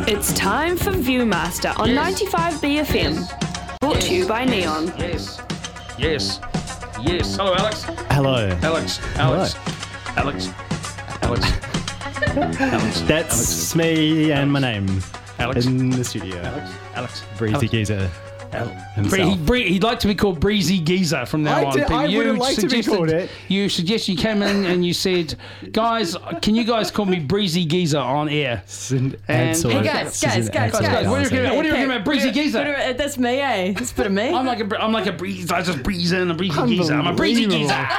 It's time for Viewmaster on 95B FM. Brought to you by Neon. Yes. Hello, Alex. Hello. Alex. That's me and my name. Alex. In the studio. Alex. Breezy Geezer. Himself. He'd like to be called Breezy Geezer from now on. But I wouldn't like to be called it. You suggested you came in and you said, guys, can you guys call me Breezy Geezer on air? Hey guys, What do you reckon about Breezy Geezer? That's me, eh? That's a bit of me. I'm like a breeze. I just breeze in a Breezy Geezer. I'm a Breezy Geezer.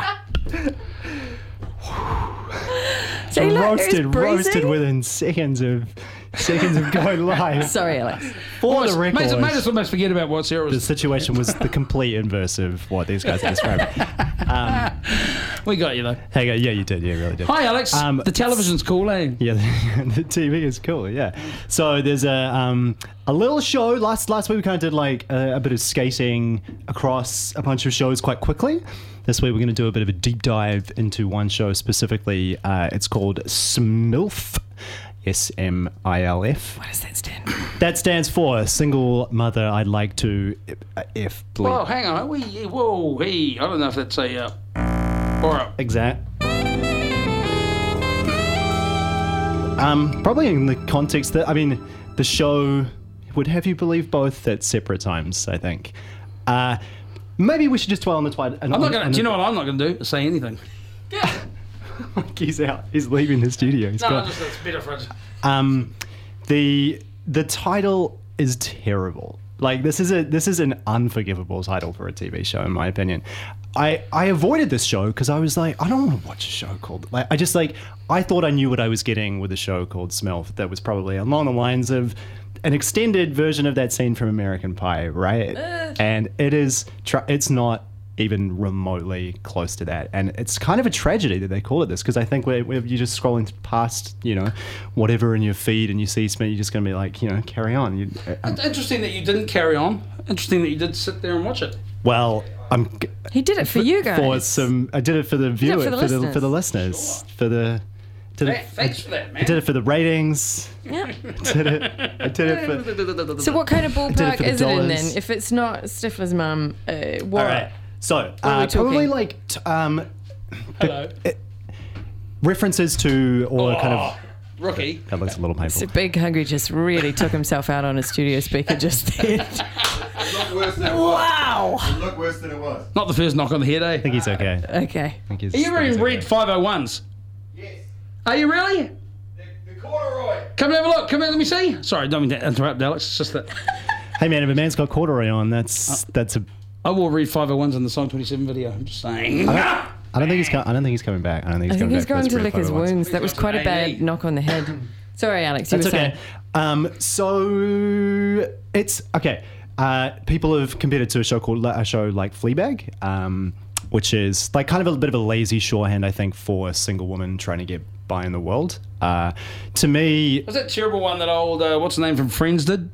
So roasted within seconds of going live. Sorry, Alex. For the record, made us almost forget about what Sarah the was. situation was the complete inverse of what these guys are describing. We got you though. Hey, yeah, you did. Yeah, you really did. Hi, Alex. The television's cool, eh? Yeah, the TV is cool. Yeah. So there's a little show. Last week we kind of did like a bit of skating across a bunch of shows quite quickly. This week we're going to do a bit of a deep dive into one show specifically. It's called SMILF. SMILF. What does that stand for? That stands for Single Mother I'd Like to If. Whoa, hang on. Hey. I don't know if that's a or a. Exact. Probably in the context that, I mean, the show would have you believe both at separate times, I think. Maybe we should just dwell on the twilight. I'm not gonna. Do you know what I'm not gonna do? Say anything. Yeah. He's out. He's leaving the studio. He's gone. Just it's better for it. The title is terrible. Like this is an unforgivable title for a TV show, in my opinion. I avoided this show because I was like, I don't want to watch a show called. Like, I thought I knew what I was getting with a show called SMILF that was probably along the lines of an extended version of that scene from American Pie, right? And it's not even remotely close to that, and it's kind of a tragedy that they call it this, because I think where you're just scrolling past, whatever in your feed, and you see Smith, you're just going to be like, carry on. Interesting that you didn't carry on. Interesting that you did sit there and watch it. Well, he did it for you guys. I did it for the viewers, for the listeners, sure. Thanks for that, man. I did it for the ratings. Yeah. I did it for. So what kind of ballpark is it in then? dollars. If it's not Stifler's mum, what? All right. So talking? probably like Hello. references to kind of. Rookie. That looks a little painful. So Big Hungry just really took himself out on a studio speaker just then. It looked worse than it was. Wow. It looked worse than it was. Not the first knock on the head, eh? I think he's okay. Okay. Are Are you wearing red 501s? Yes. Are you really? The corduroy. Come and have a look. Come here, let me see. Sorry, don't mean to interrupt, Alex. It's just that Hey man, if a man's got corduroy on, that's a. I wore red 501s in the Song 27 video. I'm just saying. I don't think he's coming back. I think he's back going for to lick his 501s. wounds. That was quite a bad knock on the head. Sorry, Alex. You That's were okay. So it's okay. People have compared it to a show like Fleabag, which is like kind of a bit of a lazy shorthand, I think, for a single woman trying to get by in the world. To me, Was that terrible one that old what's the name from Friends did?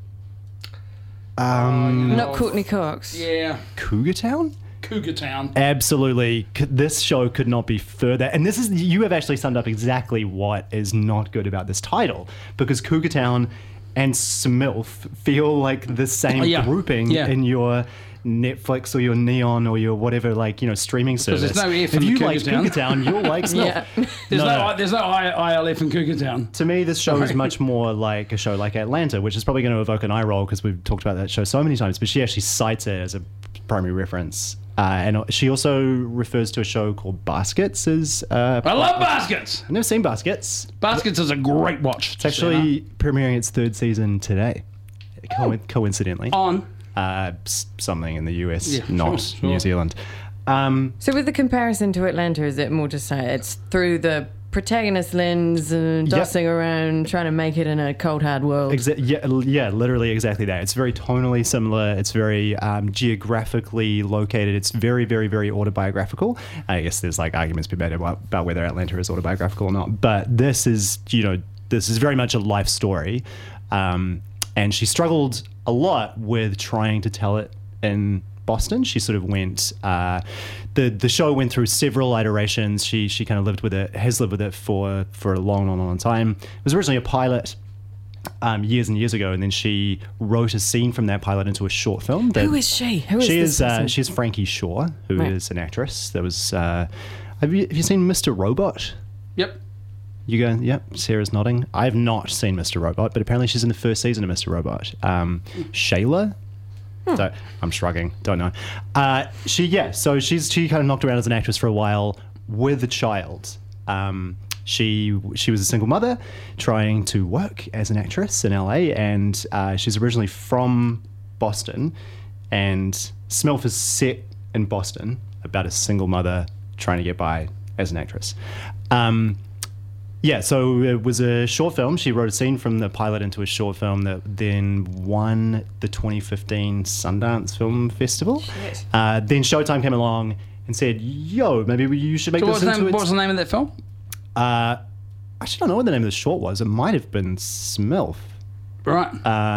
Not Courtney Cox. Yeah, Cougar Town. Cougar Town. Absolutely. This show could not be further. And you have actually summed up exactly what is not good about this title, because Cougar Town and SMILF feel like the same grouping in your Netflix or your Neon or your whatever, streaming service. There's no F in if you Cougar like Town. Cougar Town, you'll like SMILF. Yeah. There's no ILF in Cougar Town. To me, this show is much more like a show like Atlanta, which is probably going to evoke an eye roll because we've talked about that show so many times, but she actually cites it as a primary reference. And she also refers to a show called Baskets as... I love Baskets! I've never seen Baskets. Baskets is a great watch. It's actually premiering its third season today, coincidentally. On. Something in the US, Yeah, not sure. New Zealand. So with the comparison to Atlanta, is it more just it's through the protagonist lens and dossing around, trying to make it in a cold, hard world? Yeah, literally exactly that. It's very tonally similar. It's very geographically located. It's very, very, very autobiographical. I guess there's arguments to be made about whether Atlanta is autobiographical or not. But this is very much a life story. And she struggled a lot with trying to tell it in Boston. She sort of went, the show went through several iterations. She kind of has lived with it for a long, long, long time. It was originally a pilot years and years ago, and then she wrote a scene from that pilot into a short film. Who is she? Who is this person? She's Frankie Shaw, who Right. is an actress. That was. Have you seen Mr. Robot? Yep. You go, yep. Sarah's nodding. I have not seen Mr. Robot, but apparently she's in the first season of Mr. Robot. Shayla. So, I'm shrugging. Don't know. She kind of knocked around as an actress for a while with a child. She was a single mother trying to work as an actress in LA, and she's originally from Boston. And Smilf is set in Boston about a single mother trying to get by as an actress. So it was a short film. She wrote a scene from the pilot into a short film that then won the 2015 Sundance Film Festival. Then Showtime came along and said, yo, maybe you should make So this into what was the name of that film? I actually don't know what the name of the short was. It might have been Smilf. Right.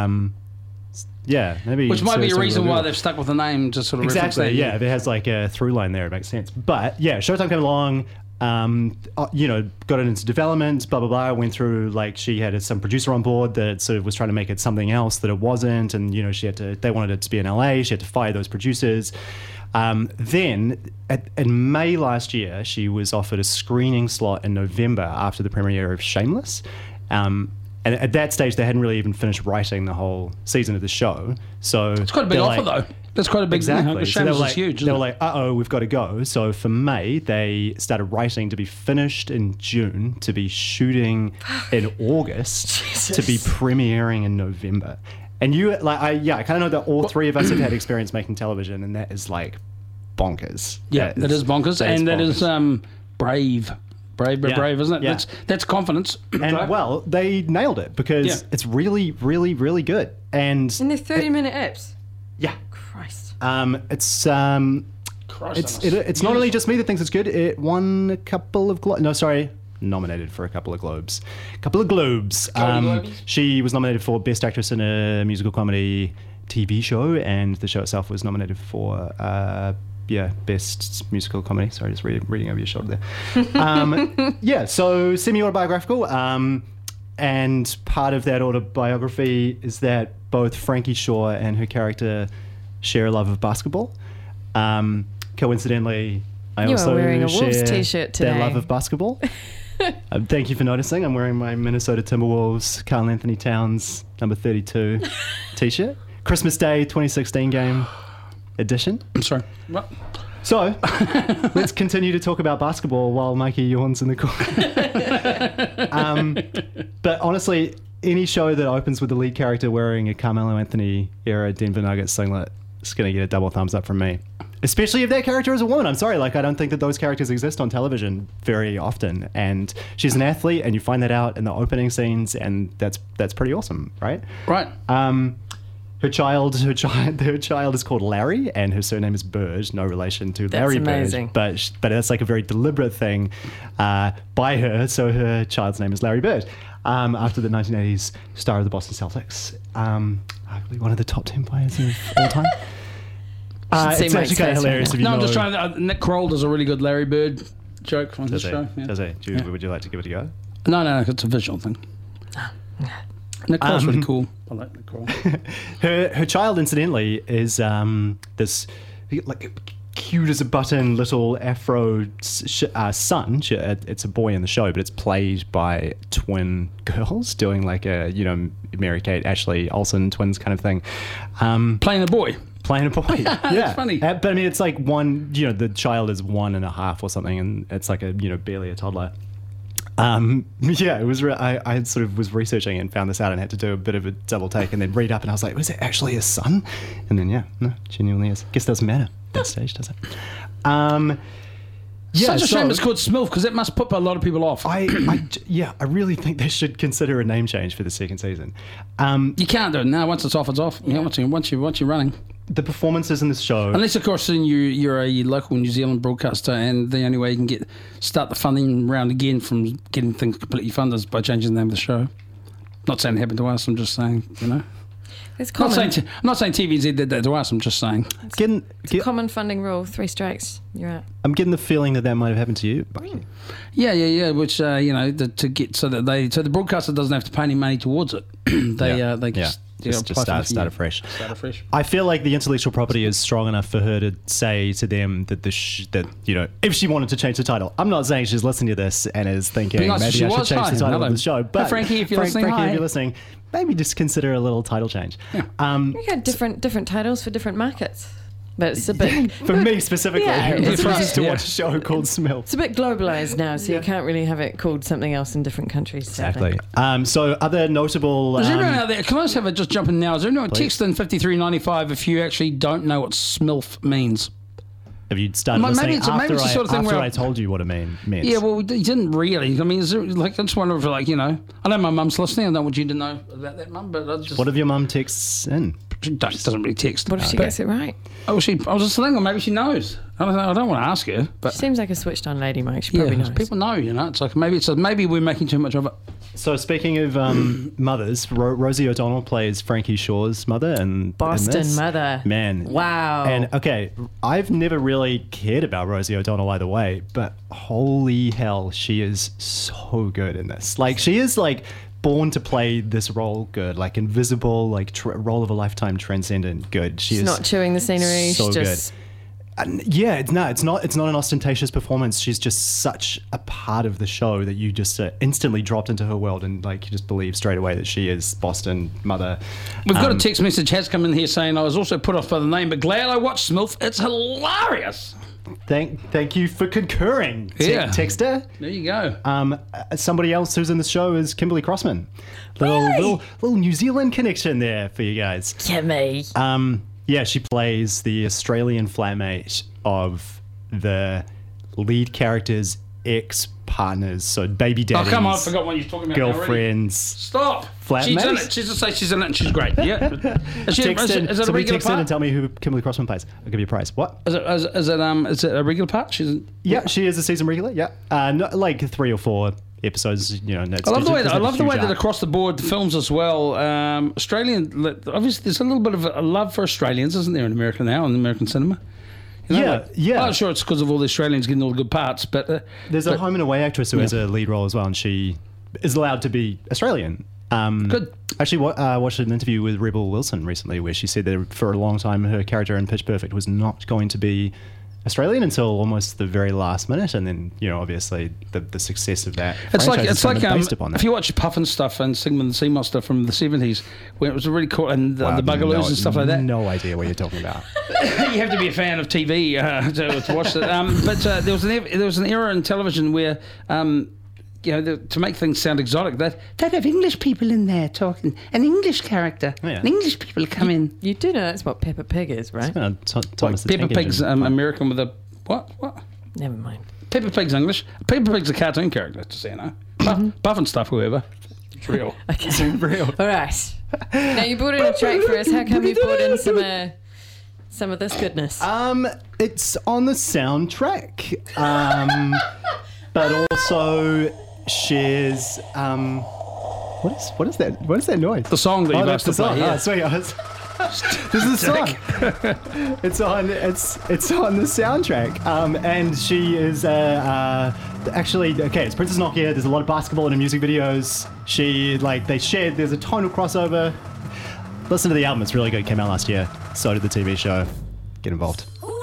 Maybe. Which might be a so reason we'll why do it. they've stuck with the name to sort of reference Exactly, that. yeah. If it has like a through line there, it makes sense. But yeah, Showtime came along, got it into development, blah, blah, blah. Went through, like, she had some producer on board that sort of was trying to make it something else that it wasn't. And, they wanted it to be in LA. She had to fire those producers. Then, in May last year, she was offered a screening slot in November after the premiere of Shameless. And at that stage, they hadn't really even finished writing the whole season of the show. So It's quite a big offer, though. That's quite a big... Exactly. So Shameless is huge, They were like, we've got to go. So for May, they started writing to be finished in June, to be shooting in August, to be premiering in November. And I kind of know that all three of us have had experience making television, and that is like bonkers. Yeah, that is bonkers. And that is brave. Brave, isn't it? Yeah. That's confidence. And well, they nailed it because it's really, really, really good. And In the 30-minute eps. yeah, Christ. it's not only just me that thinks it's good. It won a couple of nominated for a couple of Globes. Globies? She was nominated for Best Actress in a Musical Comedy TV Show, and the show itself was nominated for Best Musical Comedy. Sorry, just reading over your shoulder there. So semi-autobiographical. And part of that autobiography is that both Frankie Shaw and her character share a love of basketball. Coincidentally, I You are also wearing a Wolves share t-shirt their today. love of basketball. Thank you for noticing. I'm wearing my Minnesota Timberwolves Karl Anthony Towns number 32 t-shirt. Christmas Day 2016 game edition. I'm sorry. What? So, let's continue to talk about basketball while Mikey yawns in the corner. But honestly, any show that opens with the lead character wearing a Carmelo Anthony era Denver Nuggets singlet is going to get a double thumbs up from me. Especially if that character is a woman. I'm sorry, I don't think that those characters exist on television very often. And she's an athlete, and you find that out in the opening scenes, and that's pretty awesome, right? Right. Her child is called Larry, and her surname is Bird. No relation to Larry amazing. Bird, but that's like a very deliberate thing by her. So her child's name is Larry Bird, after the 1980s star of the Boston Celtics, arguably one of the top 10 players of all time. see It's Mike's actually kind of face hilarious right if you No, know. I'm just trying to... Nick Kroll does a really good Larry Bird joke on his Does show. he? Yeah. Does he? Would you like to give it a go? No, it's a visual thing. Nick Kroll's really cool. I like Nick Kroll. Her child, incidentally, is this like cute as a button little Afro son. It's a boy in the show, but it's played by twin girls doing like a Mary-Kate, Ashley Olsen twins kind of thing. Playing a boy. Playing a boy. Yeah. funny. But I mean, it's like the child is 1.5 or something, and it's like barely a toddler. It was. I sort of was researching and found this out and had to do a bit of a double take and then read up, and I was like, "Was it actually a son?" And then no, genuinely is. Guess it doesn't matter at that stage, does it? Such a shame it's called Smilf, because it must put a lot of people off. I really think they should consider a name change for the second season. You can't do it now. Once it's off, it's off. Yeah, once you're running. The performances in this show, Unless, of course, then you're a local New Zealand broadcaster, and the only way you can start the funding round again from getting things completely funded is by changing the name of the show. Not saying it happened to us. I'm just saying, It's I'm common. not saying TVZ did that to us. I'm just saying. Common funding rule. 3 strikes, you're out. I'm getting the feeling that might have happened to you. Yeah. Which to get so the broadcaster doesn't have to pay any money towards it. They just start afresh. Start afresh. I feel like the intellectual property is strong enough for her to say to them that if she wanted to change the title. I'm not saying she's listening to this and is thinking maybe I should change the title of the show. But Frankie, if you're listening, maybe just consider a little title change. Yeah. You got different titles for different markets. But it's a bit... For me specifically, who refuses to Yeah. watch a show called Smilf. It's a bit globalised now, so you can't really have it called something else in different countries. Exactly. So other notable... Is everyone out there, can I just jump in now? Is there anyone Please. text in 5395 if you actually don't know what SMILF means? Have you started Maybe listening it's the after sort of thing after where I told you what it meant? Yeah, well, you didn't really. I mean, is there, I just wonder if, I know my mum's listening. I don't want you to know about that, mum, but I just... What have your mum texts in? She doesn't really text. What if she gets it right? I was just thinking, maybe she knows. I don't want to ask her, but... She seems like a switched-on lady, Mike. She probably knows. People know, It's like maybe we're making too much of it. So speaking of mothers, Rosie O'Donnell plays Frankie Shaw's mother in Boston this. mother. Man. Wow. And okay, I've never really cared about Rosie O'Donnell either way, but holy hell, she is so good in this. Like, she is like born to play this role good, like invisible, like role of a lifetime, transcendent good. She's not chewing the scenery. So she's just... good. And yeah, it's not an ostentatious performance. She's just such a part of the show that you just instantly dropped into her world, and like you just believe straight away that she is Boston mother. We've got a text message has come in here saying I was also put off by the name, but glad I watched Smilf. It's hilarious. Thank you for concurring, Yeah. Texter. There you go. Somebody else who's in the show is Kimberly Crossman. Little New Zealand connection there for you guys. Kimmy. Yeah, she plays the Australian flatmate of the lead character's ex-partners, so baby daddies. Oh, come on, I forgot what you're talking about. Girlfriends. Stop. Flatmates? She's in it. She's to say she's in it and she's great. Yeah. Is it a Somebody regular text in part? and tell me who Kimberly Crossman plays. I'll give you a prize. What? Is it a regular part? Yeah, she is a season regular. Yeah, like 3 or 4 episodes. I love the way that across the board the films as well. Australian, obviously, there's a little bit of a love for Australians, isn't there, in America now, in American cinema? Yeah. I'm not sure it's because of all the Australians getting all the good parts, but there's a home and away actress who has a lead role as well, and she is allowed to be Australian. Good. Actually, watched an interview with Rebel Wilson recently where she said that for a long time her character in Pitch Perfect was not going to be Australian until almost the very last minute, and then obviously the success of that. It's like based upon that. if you watch Puffin stuff and Sigmund the Sea Monster from the 70s, where it was really cool, and the Bugaloos and stuff like that. No idea what you're talking about. You have to be a fan of TV to watch it. But there was an era in television where. To make things sound exotic, they'd have English people in there talking, an English character, and English people come in. You do know that's what Peppa Pig is, right? Peppa Pig's American with a what? Never mind. Peppa Pig's English. Peppa Pig's a cartoon character, just so you know. Buff and stuff, whoever. It's real. Okay. It's real. All right. Now you brought in a track for us. How come you brought in some of this goodness? It's on the soundtrack, but also shares. What is that? What is that noise? The song that you've that's asked the to play. song. Yeah. Oh, sweet. This is the song. It's on the soundtrack. And she is actually okay. It's Princess Nokia. There's a lot of basketball in her music videos. There's a tonal crossover. Listen to the album. It's really good. It came out last year. So did the TV show. Get involved.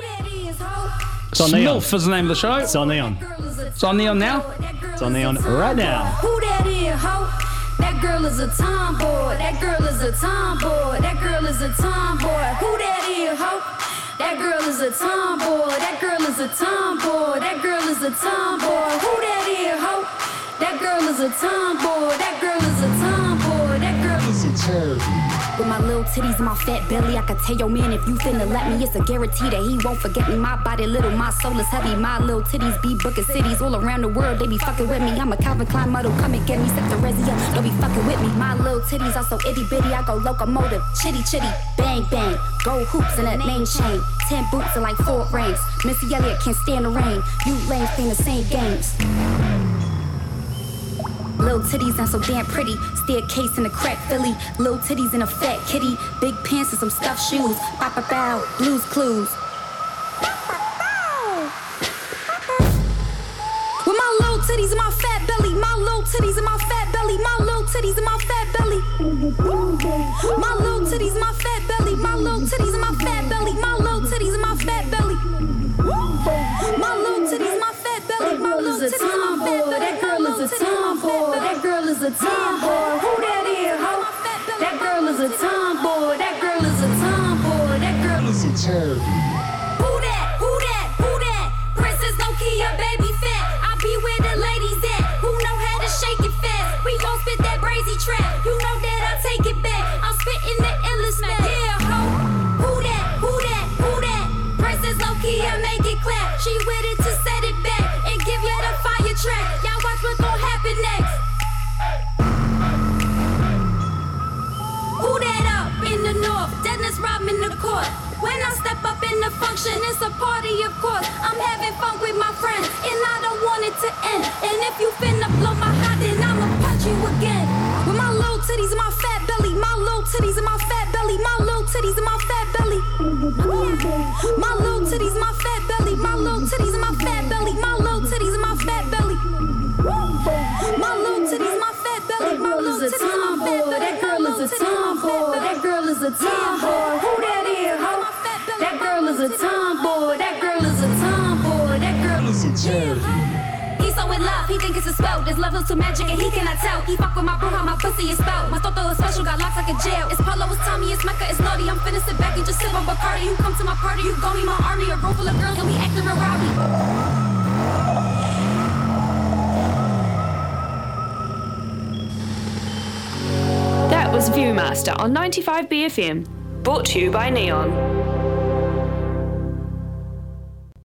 It's on Neon. Smilf is the name of the show. It's on Neon. It's on Neon now. It's on Neon right now. Who that is, ho? That girl is a tomboy. That girl is a tomboy. That girl is a tomboy. Who that is, ho? That girl is a tomboy. That girl is a tomboy. That girl is a tomboy. Who that is, ho? That girl is a tomboy. That girl is a tomboy. That girl is a tomboy. With my little titties and my fat belly, I can tell your man if you finna let me, it's a guarantee that he won't forget me. My body little, my soul is heavy. My little titties be booking cities all around the world. They be fucking with me. I'm a Calvin Klein model, come and get me. Set the resi up, don't be fucking with me. My little titties are so itty bitty, I go locomotive, chitty chitty, bang bang. Gold hoops and a name chain, 10 boots and like 4 rings. Missy Elliott can't stand the rain. You lanes playing the same games. Little Little titties and so damn pretty. Staircase in a crack Philly. Little titties and a fat kitty. Big pants and some stuffed shoes. Bow, bow, bow. Blues Clues. With my little titties and my fat belly. My little titties and my fat belly. My little titties and my fat belly. My little titties and my fat belly. My little titties and my fat belly. My little titties and my fat belly. My little titties, my fat belly. My little titties, my fat belly. That girl is a tomboy. That girl is a tomboy. Who that is, ho? That girl is a tomboy. That girl is a tomboy. That girl is a tomboy. Who that? Who that? Who that? Princess Nokia, baby fat. I be where the ladies at. Who know how to shake it fast? We gon' spit that brazy trap. You know that I take it back. I'm spitting the illest smack. Yeah, ho. Who that? Who that? Who that? Princess Nokia, make it clap. She with it to set it back and give you the fire track. Y'all watch what gon' happen next. Who that up in the north? Dennis Rodman the court. When I step up in the function, it's a party, of course. I'm having fun with my friends, and I don't want it to end. And if you finna blow my hot, then I'ma punch you again. With my little titties and my fat belly, my little titties and my fat belly, my little titties and my fat belly. My little titties, my fat belly, my little titties and my fat belly, my little titties and my fat belly. My little titties, my fat belly, my little titties and my fat belly. That girl is a tomboy. That girl is a tomboy. Who that is, ho? That girl is a tomboy. That girl is a tomboy. That girl is a tomboy. He's so in love, he think it's a spell. This level's too magic and he cannot tell. He fuck with my bro, how my pussy is spelled. My toto is special, got locks like a jail. It's Polo, it's Tommy, it's Mecca, it's Naughty. I'm finna sit back and just sip on Bacardi. You come to my party, you gon' be my army. A room full of girls and we acting real rowdy. That was Viewmaster on 95BFM, brought to you by Neon.